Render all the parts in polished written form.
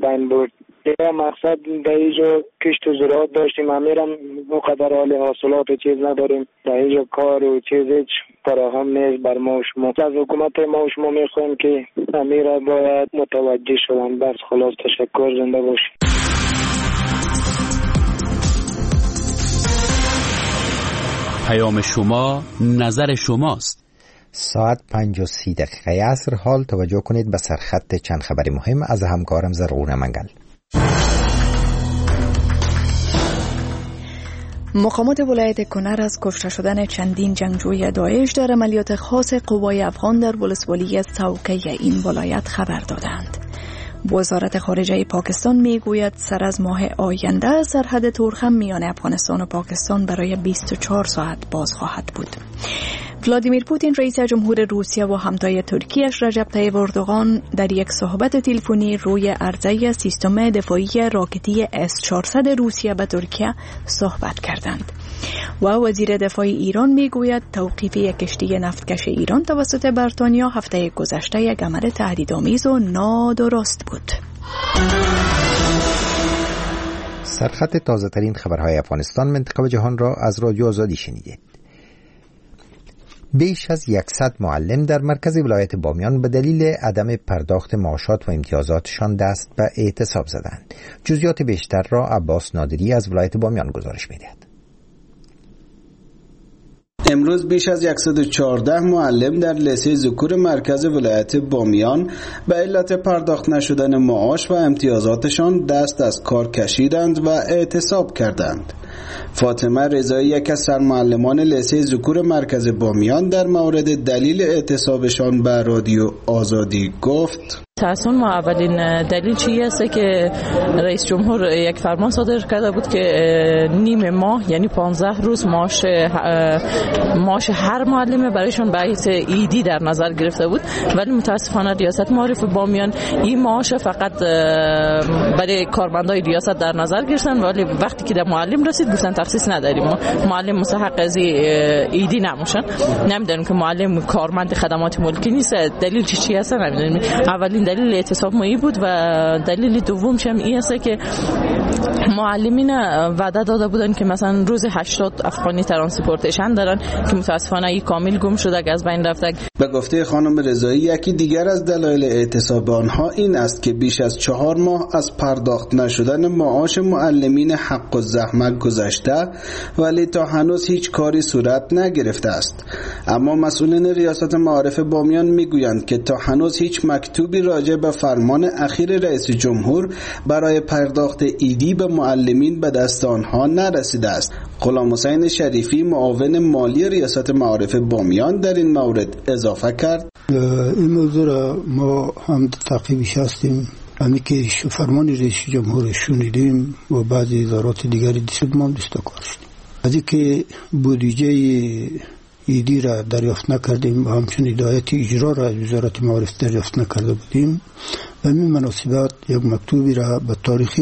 بین بود. یه مقصد در اینجا کشت و زراعت داشتیم، امیرم مقدر حال حاصلات چیز نداریم، در اینجا کار و چیز هیچ فراهم نیست بر ما و شما. از حکومت ما و شما میخوایم که امیر باید متوجه شوند. بس خلاص تشکر، زنده باشید. پیام شما نظر شماست. ساعت 5:30 عصر. حال توجه کنید به سرخط چند خبری مهم از همکارم زرغون منگل. مقامات ولایت کنر از کشته شدن چندین جنگجوی داعش در عملیات خاص قوای افغان در ولسوالی سوکه این ولایت خبر دادند. وزارت خارجه پاکستان میگوید سر از ماه آینده سرحد تورخم میان افغانستان و پاکستان برای 24 ساعت باز خواهد بود. ولادیمیر پوتین رئیس جمهور روسیه و همتای ترکیه‌اش رجب طیب اردوغان در یک صحبت تلفنی روی عرضه سیستم دفاعی راکتی S-400 روسیه به ترکیه صحبت کردند. و وزیر دفاع ایران میگوید توقیف یک کشتی نفتکش ایران توسط بریتانیا هفته گذشته یک عمل تهدیدآمیز و نادرست بود. سرخط تازه ترین خبرهای افغانستان، منطقه و جهان را از رادیو آزادی شنیدید. بیش از 100 معلم در مرکز ولایت بامیان به دلیل عدم پرداخت معاشات و امتیازاتشان دست به اعتصاب زدند. جزئیات بیشتر را عباس نادری از ولایت بامیان گزارش می‌دهد. امروز بیش از 114 معلم در لیسه ذکور مرکز ولایت بامیان به علت پرداخت نشدن معاش و امتیازاتشان دست از کار کشیدند و اعتصاب کردند. فاطمه رضایی، یک از سرمعلمان لیسه ذکور مرکز بامیان، در مورد دلیل اعتصابشان به رادیو آزادی گفت: تاسون ما اولین دلیل چیه است که رئیس جمهور یک فرمان صادر کرده بود که نیم ماه یعنی 15 روز معاش هر معلم برایشون بحث ایدی در نظر گرفته بود، ولی متاسفانه ریاست معارف بامیان این معاش فقط برای کارمندای ریاست در نظر گرفتن، ولی وقتی که در معلم رسید گفتن تخصیص نداریم، معلم مستحق از ایدی نمیشن. نمیدونم که معلم کارمند خدمات ملکی نیست. دلیل چی هست نمیدونم. اولین دلیل اعتصاب ما بود و دلیل دومش هم این است که معلمین وعده داده بودن که مثلا روز 80 افغانی ترانسپورتیشن دارن که متاسفانه این کامل گم شده، از بین رفته. به گفته خانم رضایی، یکی دیگر از دلایل اعتصاب آنها این است که بیش از 4 ماه از پرداخت نشدن معاش معلمین حق و زحمت گذشته، ولی تا هنوز هیچ کاری صورت نگرفته است. اما مسئولین ریاست معارف بامیان میگویند که تا هنوز هیچ مکتوبی راجع به فرمان اخیر رئیس جمهور برای پرداخت ایدی به معلمین به دست آنها نرسیده است. غلام حسین شریفی، معاون مالی ریاست معارف بامیان، در این مورد اضافه کرد: این موضوع را ما هم تعقیبش هستیم. همین که فرمان رئیس جمهور شنیدیم و بعضی ادارات دیگری دیشب ما دستکار شدیم. از اینکه بودجه ایدی را دریافت نکردیم و همچنین هدایت اجرا را از وزارت معارف دریافت نکرده بودیم، به این مناسبت یک مکتوبی را به تاریخ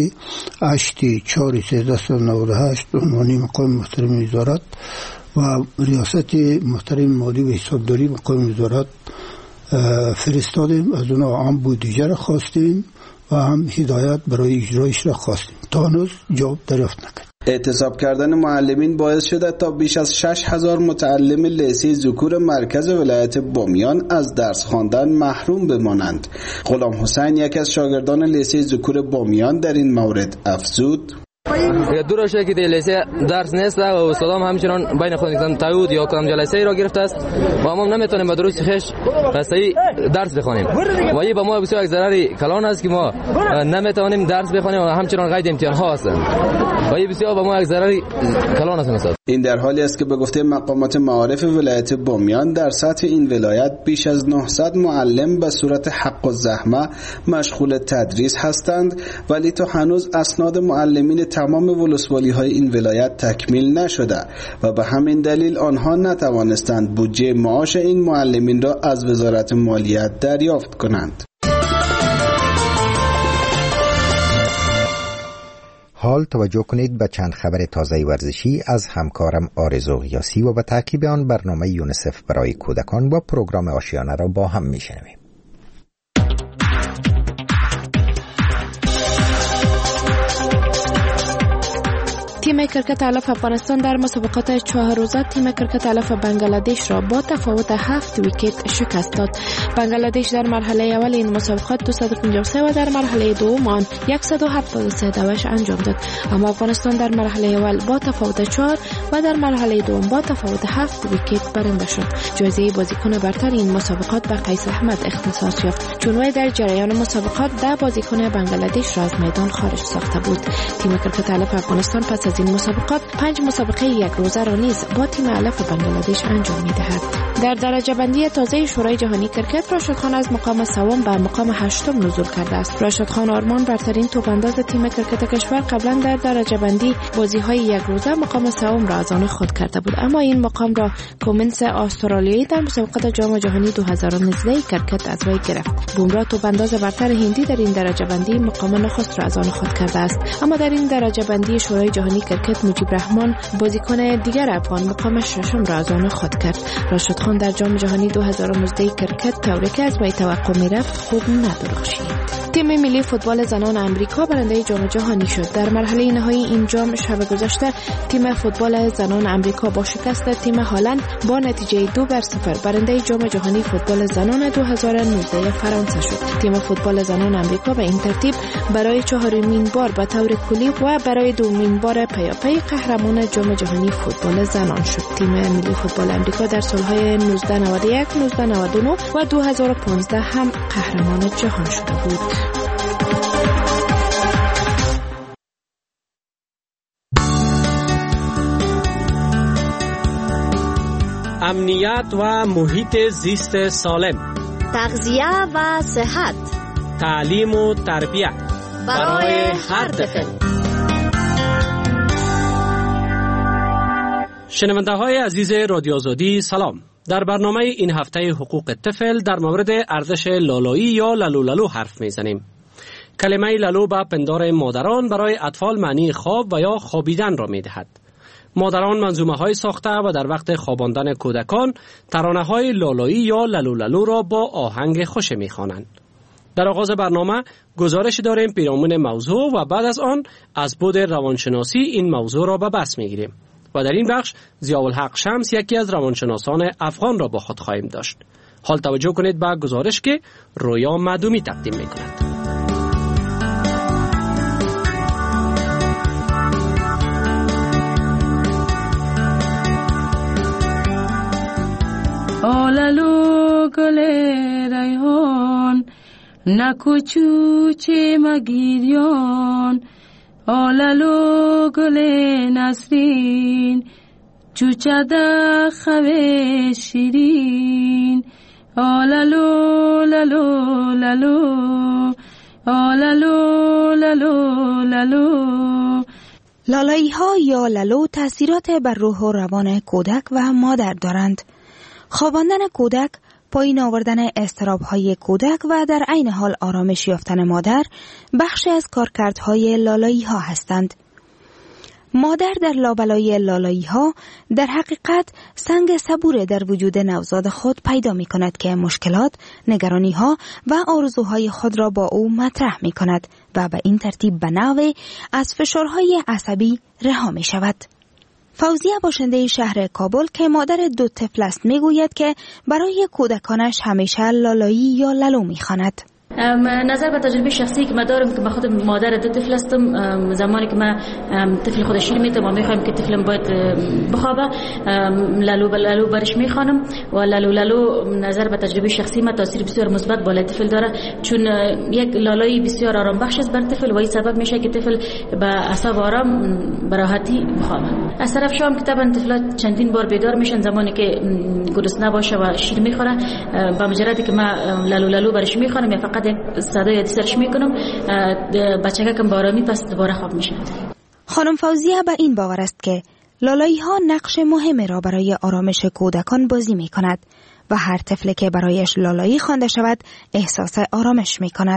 8/4/1398 عنوانی مقام محترم وزارت و ریاست محترم مالی و حسابداری مقام وزارت فرستادیم. از اونا هم بودجه را خواستیم و هم هدایت برای اجرایش را خواستیم. تا هنوز جواب دریافت نکردیم. اعتصاب کردن معلمین باعث شده تا بیش از 6000 متعلم لیسه ذکور مرکز ولایت بامیان از درس خواندن محروم بمانند. غلام حسین، یک از شاگردان لیسه ذکور بامیان، در این مورد افزود: دور شده که لیسه درس نیست و استادام همچنان بین خودشان تعهد یا کدام جلسه را گرفته است و ما نمیتونیم به درست خش صحیح درس بخوانیم و این به ما بسیار یک ضرری کلان است که ما نمیتونیم درس بخوانیم و همچنان قید امتحان ها هستند و این بسیار به ما یک ضرری کلان است. این در حالی است که به گفته مقامات معارف ولایت بامیان در سطح این ولایت بیش از 900 معلم به صورت حق و زحمه مشغول تدریس هستند، ولی تا هنوز اسناد معلمین تمام ولسوالی‌های این ولایت تکمیل نشده و به همین دلیل آنها نتوانستند بودجه معاش این معلمین را از وزارت مالیات دریافت کنند. حال توجه کنید به چند خبر تازه ورزشی از همکارم آرزو غیاسی و به تعقیب آن برنامه یونیسف برای کودکان و پروگرام آشیانه را با هم میشنویم. تیم کرکت علف افغانستان در مسابقات 4 روزه تیم کرکت علف بنگلادش را با تفاوت 7 ویکت شکست داد. بنگلادش در مرحله اول این مسابقات 253 و در مرحله دوم آن 173 دوش انجام داد، اما افغانستان در مرحله اول با تفاوت 4 و در مرحله دوم با تفاوت 7 ویکت برنده شد. جایزه بازیکن برتر این مسابقات به قیس احمد اختصاص یافت، چون وی در جریان مسابقات 10 بازیکن بنگلادش را از میدان خارج ساخته بود. تیم کرکت علف افغانستان پس از این مسابقات 5 مسابقه یک روزه را نیز با تیم علف بنگلادش انجام می‌دهد. در درجه بندی تازه شورای جهانی کرکت، راشد خان از مقام سوم به مقام 8 نزول کرده است. راشد خان آرمان برترین توپانداز تیم کرکت کشور قبلا در درجه بندی بازی‌های یک روزه مقام سوم را از آن خود کرده بود، اما این مقام را کومنس استرالیایی در مسابقات جام جهانی 2019 کرکت از وی گرفت. بومرا توپانداز برتر هندی در این درجه بندی مقام نخست را از آن خود کرده است، اما در این درجه بندی شورای جهانی کرکت مجیب رحمان بازیکن دیگر افغان مقام 6 را از آن خود کرد. راشد خان در جام جهانی 2019 کرکت طوری که از وی توقع می‌رفت خوب ندرخشید. تیم ملی فوتبال زنان آمریکا برنده جام جهانی شد. در مرحله نهایی این جام شب گذشته تیم فوتبال زنان آمریکا با شکست تیم هلند با نتیجه 2-0 برنده جام جهانی فوتبال زنان 2019 فرانسه شد. تیم فوتبال زنان آمریکا به این ترتیب برای 4مین بار به طور کلی و برای 2مین بار پیاپی قهرمان جام جهانی فوتبال زنان شد. تیم ملی فوتبال آمریکا در سالهای 1991، 1999 و 2015 هم قهرمان جهان شده بود. امنیت و محیط زیست سالم، تغذیه و صحت، تعلیم و تربیت برای هر طفل. شنونده های عزیز رادیو آزادی سلام. در برنامه این هفته حقوق طفل در مورد ارزش لالایی یا لالو لالو حرف میزنیم. کلمه لالو به پندار مادران برای اطفال معنی خواب و یا خوابیدن را میدهد. مادران منظومه های ساخته و در وقت خواباندن کودکان ترانه های لالایی یا لالو لالو را با آهنگ خوش میخوانند. در آغاز برنامه گزارش داریم پیرامون موضوع و بعد از آن از بعد روانشناسی این موضوع را به بحث میگیریم و در این بخش ضیاءالحق شمس یکی از روانشناسان افغان را با خود خواهیم داشت. حال توجه کنید به گزارش که رویا معدومی تقدیم میکند. آلالو گل ریحان نکوچو چه مگیریان، آلالو گل نسرین چوچده خوه شیرین، آلالو لالو لالو آلالو لالو لالو. لالایی ها یا لالو تأثیرات بر روح و روان کودک و مادر دارند. خواباندن کودک، پایین آوردن اضطراب‌های کودک و در عین حال آرامش یافتن مادر بخشی از کارکردهای لالایی‌ها هستند. مادر در لابلای لالایی‌ها در حقیقت سنگ صبور در وجود نوزاد خود پیدا می‌کند که مشکلات، نگرانی‌ها و آرزوهای خود را با او مطرح می‌کند و به این ترتیب به نوعی از فشارهای عصبی رها می‌شود. فوزیه باشنده شهر کابل که مادر 2 طفل است میگوید که برای کودکانش همیشه لالایی یا لالو میخواند. نظر به تجربه شخصی که من دارم که من خود مادر 2 طفل هستم، زمانی که من طفل خود شیر میتم و میخوایم که طفلم باید بخوابه لالو لالو برش میخوانم و لالو لالو نظر به تجربه شخصی من تاثیر بسیار مثبت بالای طفل داره، چون یک لالایی بسیار آرام بخش است بر طفل و این سبب میشه که طفل به اعصاب آرام به راحتی بخوابه. از طرف شام که طبعا طفلات چندین بار بیدار میشن زمانی که گرسنه باشه و شیر میخوره، با مجردی که من لالو لالو برش میخوانم یا فقط یک صدای سرش میکنم بچه کم با آرامی پس دوباره خواب میشه. خانم فوزیه به این باور است که لالایی ها نقش مهمی را برای آرامش کودکان بازی میکند و هر طفل که برایش لالایی خوانده شود احساس آرامش میکند.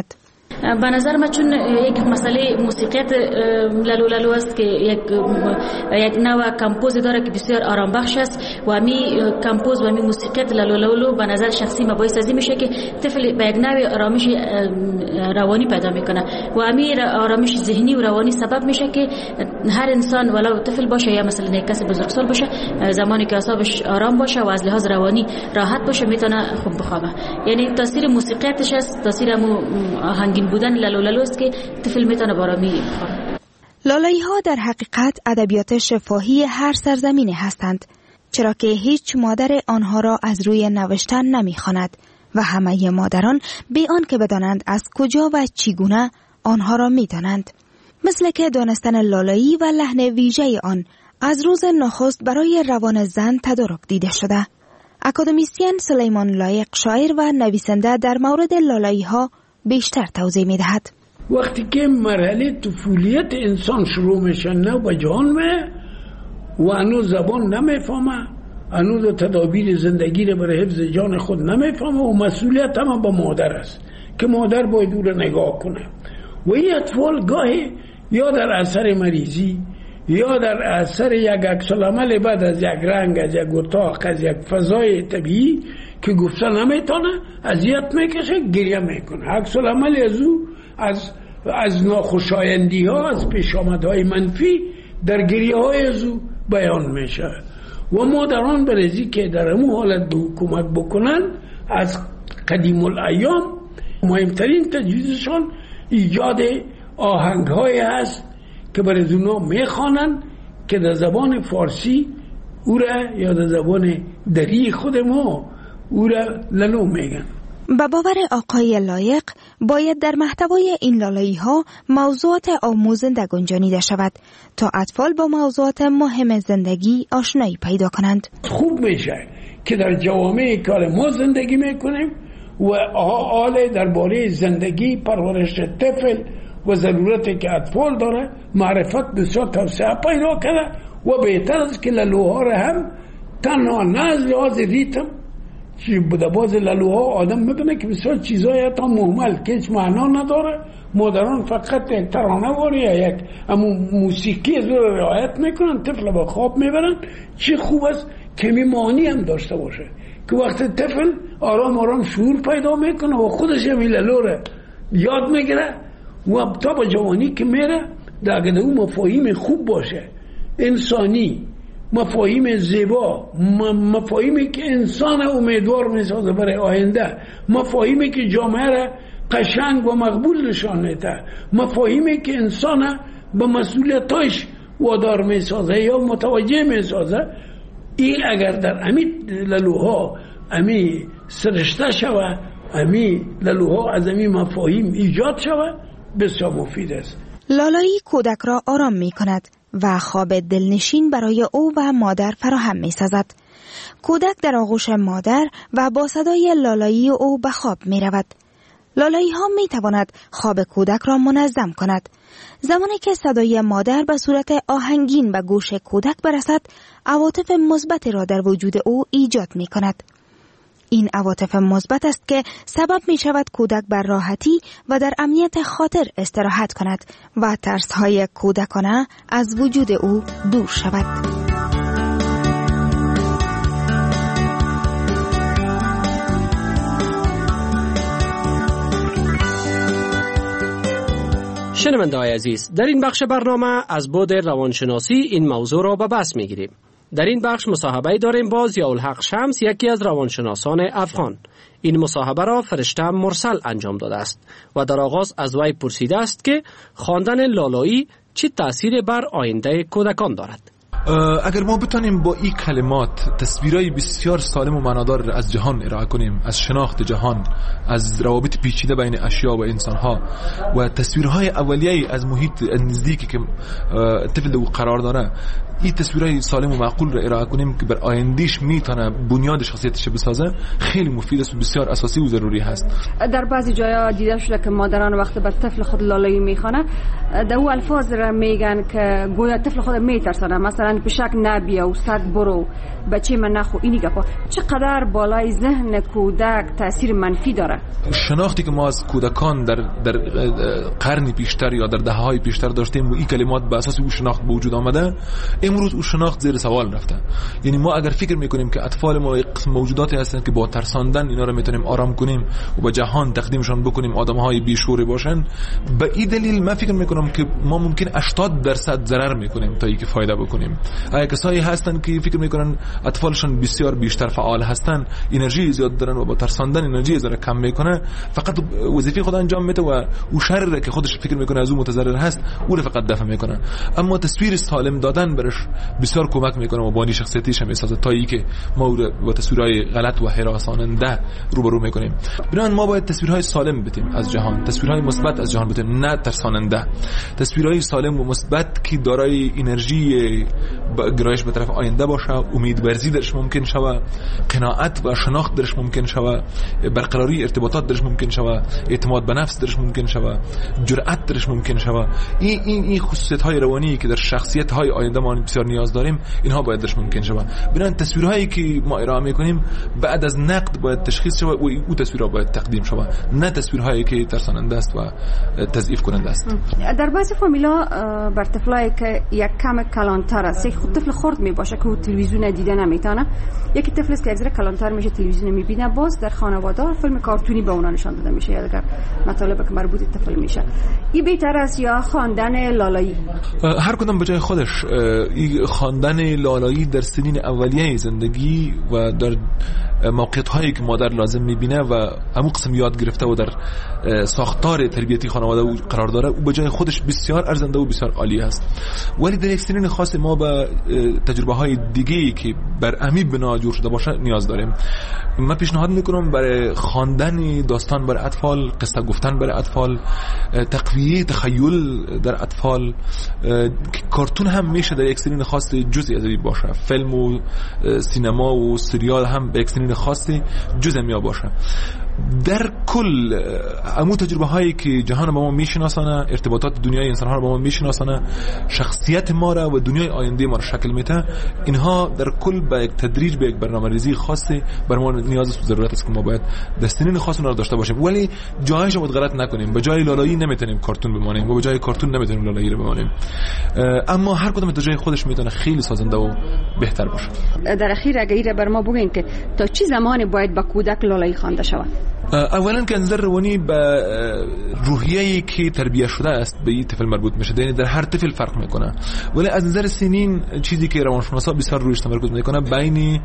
به نظر من چون یک مسئله موسیقیت لالو لالو است که یک نوع کمپوز داره که بسیار آرام بخش است و همی کمپوز و همی موسیقیت لالو لالو به نظر شخصی ما باعث ازی میشه که طفل به یک نوع آرامش روانی پیدا میکنه و همی آرامش ذهنی و روانی سبب میشه که هر انسان ولو طفل باشه یا مثلا یک کس بزرگسال باشه زمانی که اعصابش آرام باشه و از لحاظ روانی راحت باشه میتونه خوب بخوابه. یعنی تاثیر موسیقیتش است، تاثیر آهنگین بودن لالو لالو است که طفل میتونه بارامی بخوابه. لالایی ها در حقیقت ادبیات شفاهی هر سرزمینی هستند، چرا که هیچ مادر آنها را از روی نوشتن نمیخواند و همه مادران بی آن که بدانند از کجا و چگونه آنها را میدانند. مثل که دانستن لالایی و لحن ویژه آن از روز نخست برای روان زن تدارک دیده شده. اکادمیسین سلیمان لایق شاعر و نویسنده در مورد لالایی ها بیشتر توضیح می دهد. وقتی که مرحله طفولیت انسان شروع میشه نه به جان و هنوز زبان نمیفهمه، هنوز تدابیر زندگی رو برای حفظ جان خود نمیفهمه و مسئولیت هم به مادر است که مادر باید او رو نگاه کنه و این اطفال گاهی یا در اثر مریضی یا در اثر یک عکس‌العمل بعد از یک رنگ، از یک اتاق، از یک فضای طبیعی که گفته نمیتونه اذیت میکشه گریه میکنه. عکس‌العمل از او از ناخوشایندی ها، از پیشامدهای منفی در گریه های از او بیان میشه و مادران برزی که در همون حالت به حکومت بکنن از قدیم الایام مهمترین تجویزشان ایجاد آهنگ های هست که برای اونا میخوانن که در زبان فارسی او را یا در زبان دری خود ما او را لالو میگن. به باور آقای لایق باید در محتوای این لالایی ها موضوعات آموزنده گنجانیده شود تا اطفال با موضوعات مهم زندگی آشنایی پیدا کنند. خوب میشه که در جوامع کار ما زندگی میکنیم و حال درباره زندگی پرورش طفل و ضرورتی که اطفال داره معرفت بسیار توسعه پیدا کنه و بهتر است که لالوها را هم تنها نه از لحاظ ریتم چی بوده باز لالوها آدم میبینه که بسیار چیزای حتی مهمل که هیچ معنا نداره، مادران فقط یک ترانه واری یا یک موسیقی از رو رعایت میکنن، طفل با خواب میبرن. چی خوب است کمی معنی هم داشته باشه که وقت طفل آرام آرام شعور پیدا میکنه و خودش هم لالو رو یاد میگیره و تا با جوانی که میره در اون مفاهیم خوب باشه، انسانی، مفاهیم زیبا، مفاهیمی که انسان امیدوار میسازه برای آینده، مفاهیمی که جامعه را قشنگ و مقبول نشان میده، مفاهیمی که انسان به مسئولیتش وادار میسازه یا متوجه میسازه. این اگر در امی لالوها امی سرشته شوه، امی لالوها از امی مفاهیم ایجاد شوه، بسیار مفید است. لالایی کودک را آرام می کند و خواب دلنشین برای او و مادر فراهم می سازد. کودک در آغوش مادر و با صدای لالایی او به خواب می رود. لالایی ها می تواند خواب کودک را منظم کند. زمانی که صدای مادر به صورت آهنگین به گوش کودک برسد، عواطف مثبت را در وجود او ایجاد می کند. این عواطف مثبت است که سبب می شود کودک بر راحتی و در امنیت خاطر استراحت کند و ترس‌های کودکانه از وجود او دور شود. شنونده‌های عزیز، در این بخش برنامه از بعد روانشناسی این موضوع را به بحث می‌گیریم. در این بخش مصاحبه داریم با ضیاءالحق شمس، یکی از روانشناسان افغان. این مصاحبه را فرشته مرسل انجام داده است و در آغاز از وی پرسیده است که خواندن لالایی چه تأثیری بر آینده کودکان دارد. اگر ما بتانیم با این کلمات تصویرهای بسیار سالم و معنادار از جهان ارائه کنیم، از شناخت جهان، از روابط پیچیده بین اشیا و انسانها و تصویرهای اولیه از محیط نزدیکی که طفل او قرار داره، این تصویرهای سالم و معقول را ارائه کنیم که بر آیندهش میتونه بنیاد شخصیتش بسازه، خیلی مفید است و بسیار اساسی و ضروری هست. در بعضی جاها دیده شده که مادران وقتی بر طفل خود لالایی میخوانه، در او الفاظ را میگن که گویا طفل خود میترسانه. مثلا مثلا بشک نبیا و صد برو بچه من نخو اینی گپا چقدر بالای ذهن کودک تاثیر منفی داره؟ شناختی که ما از کودکان در قرنی پیشتر یا در دهه‌های پیشتر داشتیم و این کلمات به اساس او شناخت به وجود آمده، امروز او شناخت زیر سوال رفته. یعنی ما اگر فکر میکنیم که اطفال ما قسم موجوداتی هستند که با ترساندن اینا رو میتونیم آرام کنیم و به جهان تقدیمشون بکنیم آدم‌های بیشعور باشن، به این دلیل من فکر میکنم که ما ممکن 80% ضرر میکنیم تا اینکه فایده بکنیم. اگه کسایی هستن که فکر میکنن اطفالشون بسیار بیشتر فعال هستن، انرژی زیاد دارن و با ترساندن انرژی زره کم میکنه، فقط وظیفه خود انجام میده و او شر که خودش فکر میکنه از اون متضرر هست او رو فقط دفع میکنه. اما تصویر سالم دادن برش بسیار کمک میکنه و بانی شخصیتیش هم احساس تا اینکه ما او رو با تصویرهای غلط و هراساننده روبرو میکنیم. بنابراین ما باید تصویرهای سالم بدیم از جهان، تصویرهای مثبت از جهان بدیم، نه ترساننده. تصویرهای سالم و مثبت که دارای انرژی گرایش به طرف آینده باشه، امیدورزی درش ممکن شوه، قناعت و شناخت درش ممکن شوه، برقراری ارتباطات درش ممکن شوه، اعتماد به نفس درش ممکن شوه، جرأت درش ممکن شوه. این خصوصیت‌های روانی که در شخصیت‌های آینده ما بسیار نیاز داریم، اینها باید درش ممکن شوه. بنابراین تصویرهایی که ما ارائه می‌کنیم بعد از نقد باید تشخیص شوه و او تصویرها باید تقدیم شوه، نه تصویرهایی که ترساننده است و تضعیف کننده است. در بعضی فامیلا بر طفلایی که یک کم کلانتر است، یک طفل خرد میباشه که تلویزیون دیده نمیتونه، یکی طفل است که اگه کلانتر میشه تلویزیون میبینه، باز در خانواده فیلم کارتونی به اونا نشان داده میشه یا اگر مطالب که مربوط به طفل میشه. این بهتر است یا خواندن لالایی؟ هر کدام به جای خودش. خواندن لالایی در سنین اولیه زندگی و در موقعیت هایی که مادر لازم میبینه و همون قسم یاد گرفته و در ساختار تربیتی خانواده او قرار داره، او به جای خودش بسیار ارزنده و بسیار عالی است. ولی در یک سنین خاص ما به تجربه های دیگه‌ای که بر امی بنا جور شده باشه نیاز داریم. من پیشنهاد میکنم برای خواندن داستان برای اطفال، قصه گفتن برای اطفال، تقویه تخیل در اطفال، کارتون هم میشه در یک سنین خاص جزئی از این باشه، فیلم و سینما و سریال هم به یک سنین خاصی جزئی می باشه. در کل همون تجربه هایی که جهان با ما میشناسانه، ارتباطات دنیای انسان ها رو با ما میشناسانه، شخصیت ما را و دنیای آینده ما را شکل میده، اینها در کل با یک تدریج به یک برنامه‌ریزی خاصی بر ما نیاز است و ضرورت است که ما باید دستین خاص اون رو داشته باشیم. ولی جایش رو غلط نکنیم، به جای لالایی نمیتونیم کارتون بمانیم و به جای کارتون نمیتونیم لالایی رو بمانیم. اما هر کدوم به جای خودش میتونه خیلی سازنده و بهتر باشه. در اخیر اگر بر ما بگین که تا چه زمانی باید با کودک لالایی خوانده شود؟ اولا که نظر روانی به روحیه‌ای که تربیت شده است به این طفل مربوط میشه، یعنی در هر طفل فرق میکنه. ولی از نظر سنین چیزی که روانشناسا بسیار رویش تمرکز میکنه بین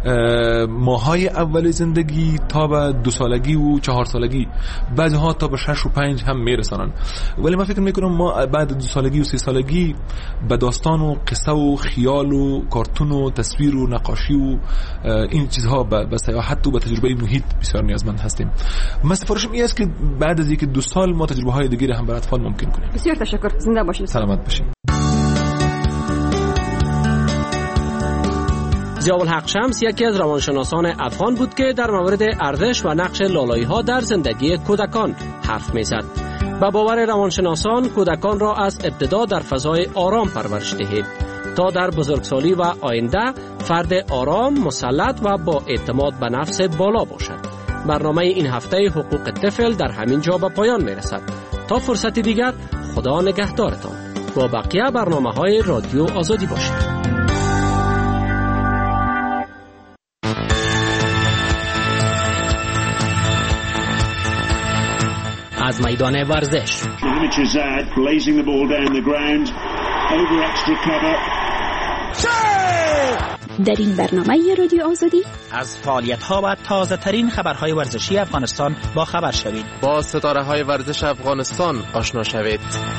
ماهای اول زندگی تا به 2 سالگی و 4 سالگی، بعضی‌ها تا به 6 و 5 هم میرسانن. ولی من فکر میکنم ما بعد 2 سالگی و 3 سالگی به داستان و قصه و خیال و کارتون و تصویر و نقاشی و این چیزها به سیاحت و به تجربه محیط بسیار نیازمند هستیم. من سفارشم این است که بعد از یک 2 سال ما تجربه های دیگری هم برای اطفال ممکن کنیم. بسیار تشکر. زنده باشید. سلامت باشید. ضیاءالحق شمس یکی از روانشناسان افغان بود که در مورد ارزش و نقش لالایی ها در زندگی کودکان حرف میزد. به باور روانشناسان کودکان را از ابتدا در فضای آرام پرورش دهید تا در بزرگسالی و آینده فرد آرام، مسلط و با اعتماد به نفس بالا باشد. برنامه این هفته حقوق طفل در همین جا به پایان میرسد. تا فرصت دیگر خدا نگهدارتان. با بقیه برنامه‌های رادیو آزادی باشید. از میدان ورزش در این برنامه رادیو آزادی از فعالیت‌ها و تازه‌ترین خبرهای ورزشی افغانستان با خبر شوید. با ستاره‌های ورزش افغانستان آشنا شوید.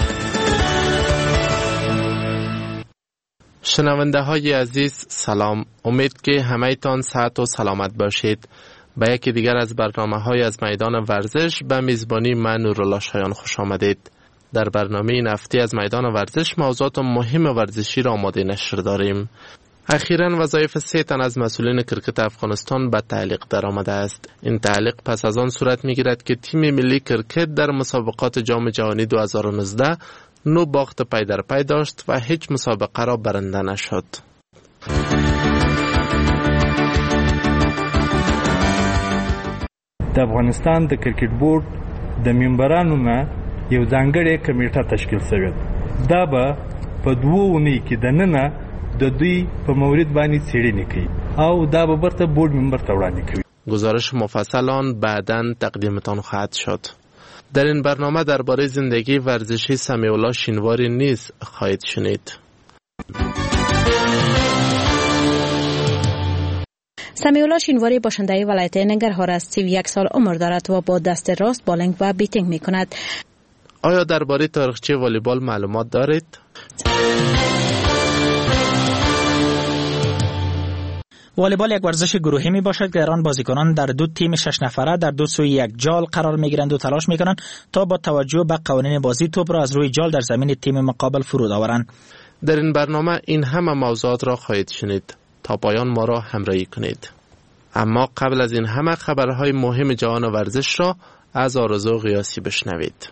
شنونده‌های عزیز سلام. امید که همه‌تان صحت و سلامت باشید. به یکی دیگر از برنامه‌های از میدان ورزش به میزبانی من نورالله شایان خوش آمدید. در برنامه این هفته از میدان ورزش موضوعات مهم ورزشی را آماده نشر داریم. اخیراً وظایف 3 تن از مسئولین کرکت افغانستان به تعلیق در آمده است. این تعلیق پس از آن صورت می‌گیرد که تیم ملی کرکت در مسابقات جام جهانی 2019 9 باخت پی در پی داشت و هیچ مسابقه را برنده نشد. د افغانستان د کرکټ بورډ د ممبرانو نه یو ځانګړی کمیټه تشکیل شوې ده. دا به په 2 اونۍ کې د ننه د دوی په مورد باندې څېړنې کوي او دا به برته بورډ ممبر ته وړاندې کوي. گزارش مفصل آن بعداً تقدیمتان خواهد شد. در این برنامه درباره زندگی ورزشی سمیع الله شینواری نیز خواهید شنید. سمیع الله شینواری باشنده ولایت ننگرهار است. 31 سال عمر دارد و با دست راست بالینگ و بیتینگ می کند. آیا درباره تاریخچه والیبال معلومات دارید؟ والیبال یک ورزش گروهی می باشد که در آن بازیکنان در 2 تیم 6 نفره در 2 سوی یک جال قرار می گیرند و تلاش می کنند تا با توجه به قوانین بازی توپ را از روی جال در زمین تیم مقابل فرود آورند. در این برنامه این همه موضوعات را خواهید شنید. تا پایان ما را همراهی کنید. اما قبل از این همه خبرهای مهم جهان ورزش را از آرزو قیاسی بشنوید.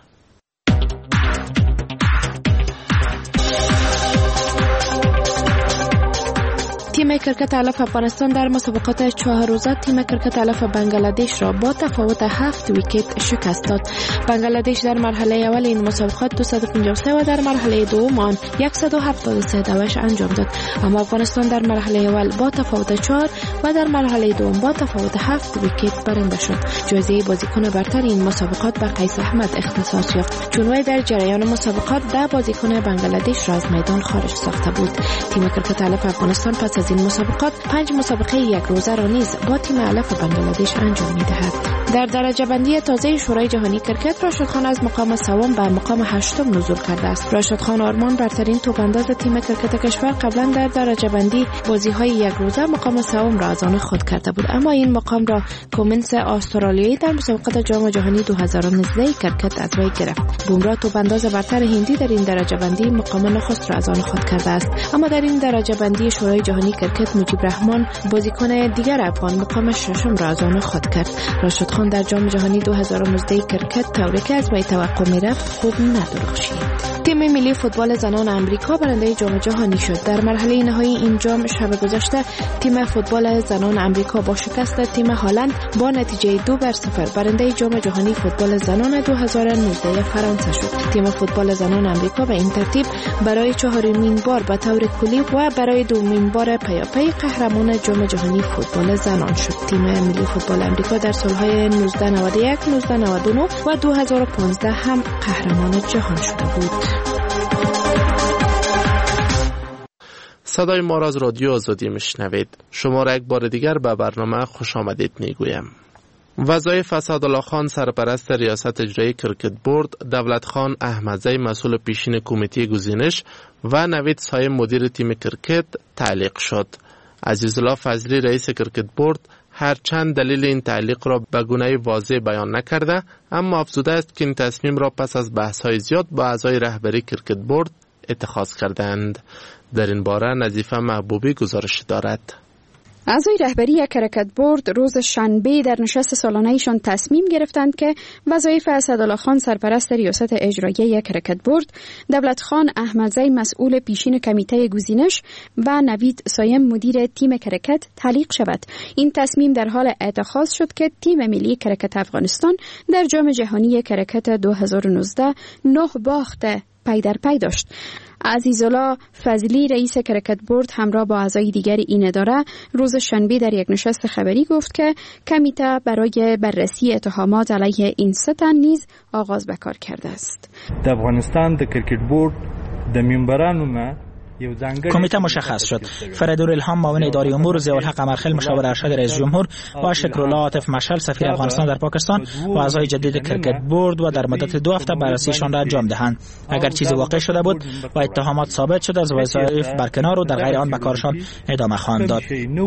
تیم کرکت علف افغانستان در مسابقات 4 روزه تیم کرکت علف بنگلادش را با تفاوت 7 ویکت شکست داد. بنگلادش در مرحله اول این مسابقات 253 و در مرحله دوم آن 173 دوش انجام داد. اما افغانستان در مرحله اول با تفاوت 4 و در مرحله دوم با تفاوت 7 ویکت برنده شد. جایزه بازیکن برتر این مسابقات به قیس احمد اختصاص یافت، چون وی در جریان مسابقات 10 بازیکن بنگلادش را از میدان خارج ساخته بود. تیم کرکت علف افغانستان پس از این مسابقات 5 مسابقه 1 روزه را نیز با تیم علف بنگلادش انجام می‌دهد. در درجه بندی تازه شورای جهانی کرکت راشد خان از مقام سوم به مقام 8 نزول کرده است. راشد خان آرمان برترین توپانداز تیم کرکت کشور قبلا در درجه بندی بازی‌های 1 روزه مقام سوم را از آن خود کرده بود، اما این مقام را کومنس استرالیایی در مسابقات جام جهانی 2019 کرکت از وی گرفت. بومرا توپانداز برتر هندی در این درجه بندی مقام نخست را از آن خود کرده است، اما در این درجه بندی شورای جهانی کرکت مجیب رحمان بازیکن دیگر افغان مقام 6 را از آن خود کرد. راشد خان در جام جهانی 2019 کرکت طوری که از وی توقع می‌رفت خوب ندرخشید. تیم ملی فوتبال زنان آمریکا برنده جام جهانی شد. در مرحله نهایی این جام شب گذشته تیم فوتبال زنان آمریکا با شکست تیم هلند با نتیجه 2-0 برنده جام جهانی فوتبال زنان 2019 فرانسه شد. تیم فوتبال زنان آمریکا به این ترتیب برای 4مین بار به طور کلی و برای 2مین بار پیاپی قهرمان جام جهانی فوتبال زنان شد. تیم ملی فوتبال آمریکا در سالهای 1991، 1999 و 2015 هم قهرمان جهان شده بود. صدای ما را از رادیو آزادی میشنوید. شما را یک بار دیگر به برنامه خوش آمدید میگویم. وظایف اسدالله خان سرپرست ریاست اجرایی کرکت بورد، دولت خان احمدزی مسئول پیشین کمیته گزینش و نوید سایم مدیر تیم کرکت تعلیق شد. عزیزالله فضلی رئیس کرکت بورد هرچند دلیل این تعلیق را به گونه واضح بیان نکرده، اما افزوده است که این تصمیم را پس از بحث‌های زیاد با اعضای رهبری کرکت بورد اتخاذ کردند. در این باره نظیفه محبوبی گزارش دارد. اعضای رهبری کرکت بورد روز شنبه در نشست سالانه‌ایشان تصمیم گرفتند که وظایف اسدالله خان سرپرست ریاست اجرایی کرکت بورد، دولت خان احمدزی مسئول پیشین کمیته گزینش و نوید سایم مدیر تیم کرکت تعلیق شود. این تصمیم در حال اتخاذ شد که تیم ملی کرکت افغانستان در جام جهانی کرکت 2019 9 باخت پی در پی داشت. عزیزالله فضلی رئیس کرکت بورد همراه با اعضای دیگر این اداره روز شنبه در یک نشست خبری گفت که کمیته برای بررسی اتهامات علیه این 3 تن نیز آغاز به کار کرده است. د افغانستان د کرکټ بورد د ممبرانو نه کمیته مشخص شد. فریدور الهام معاون اداری امور، ضیاءالحق قمرخیل مشاور ارشد رئیس جمهور و شکرالله عاطف مشعل سفیر افغانستان در پاکستان و اعضای جدید کرکت بورد و در مدت 2 هفته بررسیشان را انجام دهند. اگر چیزی واقع شده بود و اتهامات ثابت شد، از وظایف برکنار و در غیر آن به کارشان ادامه خواهند داد.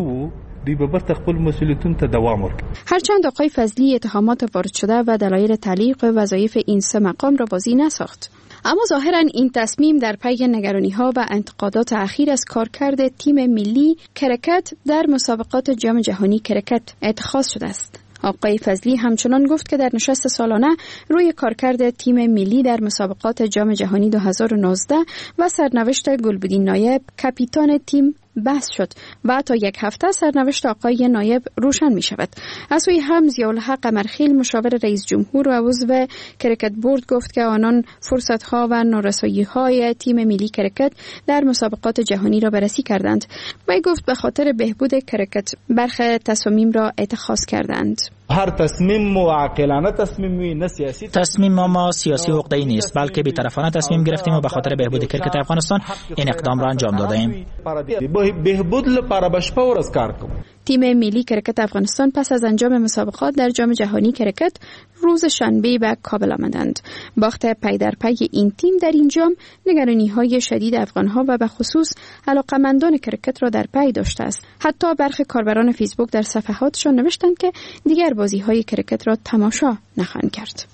هرچند آقای فضلی اتهامات وارد شده و دلایل تعلیق وظایف این 3 مقام را بازی نساخت، اما ظاهراً این تصمیم در پی نگرانی‌ها و انتقادات اخیر از کارکرد تیم ملی کرکت در مسابقات جام جهانی کرکت اتخاذ شده است. آقای فضلی همچنان گفت که در نشست سالانه روی کارکرد تیم ملی در مسابقات جام جهانی 2019 و سرنوشت گلبدین نایب کاپیتان تیم بحث شد و تا یک هفته سرنوشت آقای نایب روشن می شود. از سوی هم ضیاءالحق قمرخیل مشاور رئیس جمهور و عضو کرکت بورد گفت که آنان فرصت‌ها و نارسایی‌های تیم ملی کرکت در مسابقات جهانی را بررسی کردند و گفت به خاطر بهبود کرکت برخی تصامیم را اتخاذ کردند. هر تصمیم عاقلانه تصمیمی نه سیاسی تصمیم ما سیاسی عقده‌ای نیست بلکه بی‌طرفانه تصمیم گرفتیم و به خاطر بهبود کرکت افغانستان این اقدام را انجام دادیم. بهبود لپاره بشپه ورځ کار کوو. تیم ملی کرکت افغانستان پس از انجام مسابقات در جام جهانی کرکت روز شنبه به کابل آمدند. باخت پی در پی این تیم در این جام نگرانی‌های شدید افغان‌ها و به خصوص علاقه‌مندان کرکت را در پی داشته است. حتی برخی کاربران فیسبوک در صفحاتشان نوشتند که دیگر بازی‌های کرکت را تماشا نخواهند کرد.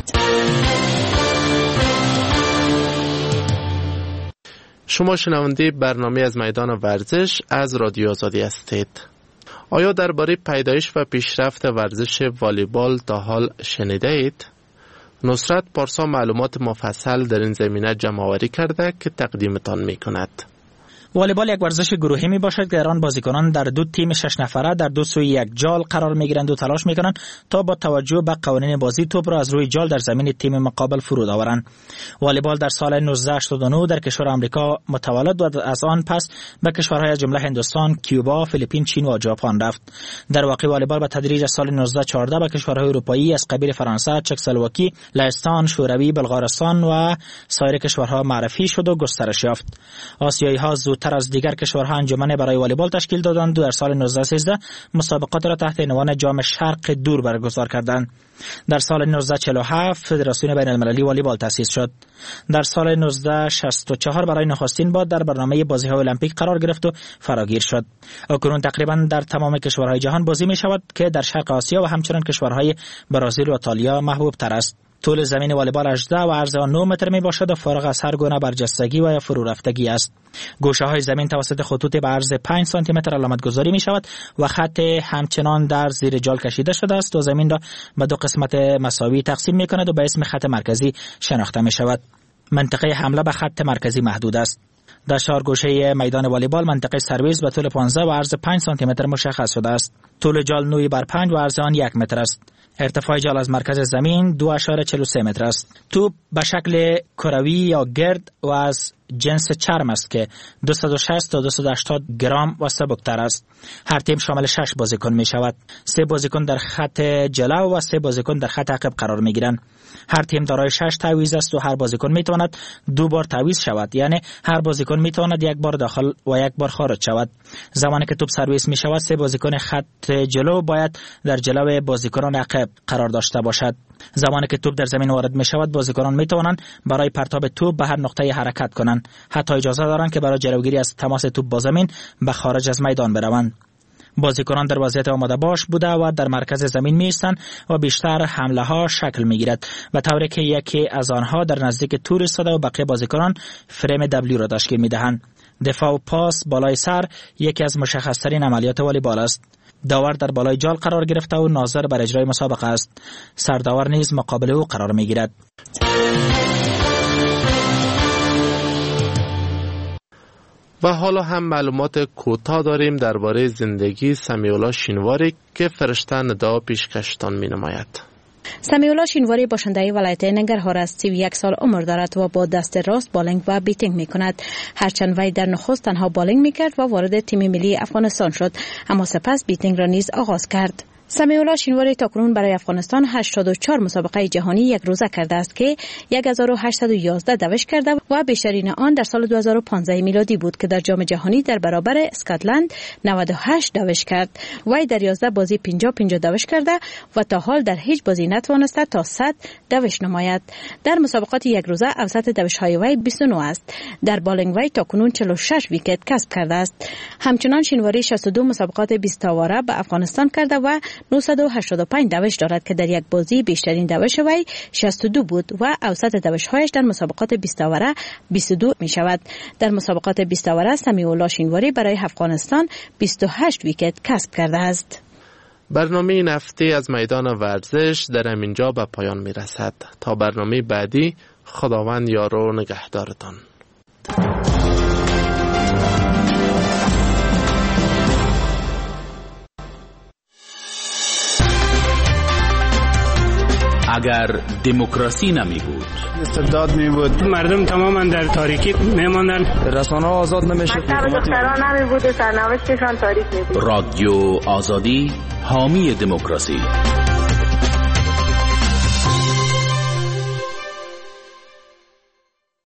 شما شنونده برنامه از میدان ورزش از رادیو آزادی هستید. آیا درباره پیدایش و پیشرفت ورزش والیبال تا حال شنیده اید؟ نصرت پارسا معلومات مفصل در این زمینه جمع‌آوری کرده که تقدیمتان می‌کند. والیبال یک ورزش گروهی می باشد که در آن بازیکنان در دو تیم 6 نفره در دو سوی یک جال قرار می گیرند و تلاش می کنند تا با توجه به قوانین بازی توپ را از روی جال در زمین تیم مقابل فرود آورند. والیبال در سال 1989 در کشور آمریکا متولد و از آن پس به کشورهای از جمله هندوستان، کیوبا، فیلیپین، چین و ژاپن رفت. در واقع والیبال به تدریج از سال 1914 به کشورهای اروپایی از قبیل فرانسه، چکسلواکی، لهستان، شوروی، بلغارستان و سایر کشورها معرفی شد و گسترش یافت. آسیایی‌ها تر از دیگر کشورها انجمن برای والیبال تشکیل دادند و در سال 1913 مسابقات را تحت عنوان جام شرق دور برگزار کردند. در سال 1947 فدراسیون بین المللی والیبال تأسیس شد. در سال 1964 برای نخستین بار در برنامه بازی‌های المپیک قرار گرفت و فراگیر شد. اکنون تقریبا در تمام کشورهای جهان بازی می شود که در شرق آسیا و همچنین کشورهای برزیل و ایتالیا محبوب تر است. طول زمین والیبال 18 و عرض آن 9 متر می باشد و فارغ از هر گونه برجستگی و یا فرو رفتگی است. گوشه های زمین توسط خطوط به عرض 5 سانتی متر علامت گذاری می شود و خط همچنان در زیر جال کشیده شده است و زمین را به دو قسمت مساوی تقسیم می کند و به اسم خط مرکزی شناخته می شود. منطقه حمله به خط مرکزی محدود است. در 4 گوشه میدان والیبال منطقه سرویس به طول 15 و عرض 5 سانتی متر مشخص شده است. طول جال 9 بر 5 و عرض آن 1 متر است. ارتفاع جال از مرکز زمین 2.43 متر است. توپ به شکل کروی یا گرد و از جنس چرم است که 260 تا 280 گرم و سبکتر است. هر تیم شامل 6 بازیکن می شود. 3 بازیکن در خط جلو و 3 بازیکن در خط عقب قرار می گیرند. هر تیم دارای 6 تعویض است و هر بازیکن می تواند 2 بار تعویض شود، یعنی هر بازیکن می تواند 1 بار داخل و 1 بار خارج شود. زمانی که توپ سرویس می شود 3 بازیکن خط جلو باید در جلو بازیکنان عقب قرار داشته باشد. زمانی که توپ در زمین وارد می شود بازیکنان می توانند برای پرتاب توپ به هر نقطه حرکت کنند. حتی اجازه دارند که برای جلوگیری از تماس توپ با زمین به خارج از میدان بروند. بازیکنان در وضعیت آماده باش بوده و در مرکز زمین می ایستند و بیشتر حمله ها شکل می گیرد و طوری که یکی از آنها در نزدیک تور ایستاده و بقیه بازیکنان فریم دبلیو را تشکیل می دهند. دفاع و پاس بالای سر یکی از مشخص ترین عملیات والیبال است. داور در بالای جال قرار گرفته و ناظر بر اجرای مسابقه است. سرداور نیز مقابل او قرار می گیرد. و حالا هم معلومات کوتاه داریم درباره زندگی سمیعالله شینواری که فرشته ندا پیشکشتان می نماید. سمیعالله شینواری باشنده ولایت ننگرهار است. 31 سال عمر دارد و با دست راست بالینگ و بیتینگ می کند. هرچند وی در نخست تنها بالینگ می کرد و وارد تیم ملی افغانستان شد، اما سپس بیتینگ را نیز آغاز کرد. سمیعالله شینواری تاکنون برای افغانستان 84 مسابقه جهانی یک روزه کرده است که 1811 دوش کرده و بیشترین آن در سال 2015 میلادی بود که در جام جهانی در برابر اسکاتلند 98 دوش کرد. وی در 11 بازی 50 دوش کرده و تا حال در هیچ بازی نتوانسته تا 100 دوش نماید. در مسابقات یک روزه اوسط دوش‌های وی 29 است. در بالینگ وی تاکنون 46 ویکت کسب کرده است. همچنان شینواری 62 مسابقات 20 تاواره به افغانستان کرده و 985 دوش دارد که در یک بازی بیشترین دوش وی 62 بود و اوسط دوش‌هایش در مسابقات 20 تاوره 22 می شود. در مسابقات 20 تاوره سمیعالله شینواری برای افغانستان 28 ویکت کسب کرده است. برنامه این هفته از میدان ورزش در همینجا به پایان می رسد. تا برنامه بعدی، خداوند یار و نگهدارتان. اگر دموکراسی نمی بود، استبداد می بود، مردم تماما در تاریکی می ماندن، رسانه آزاد نمیشه، دختران نمی بود، سرنوشتشان تاریک می بود. رادیو آزادی حامی دموکراسی.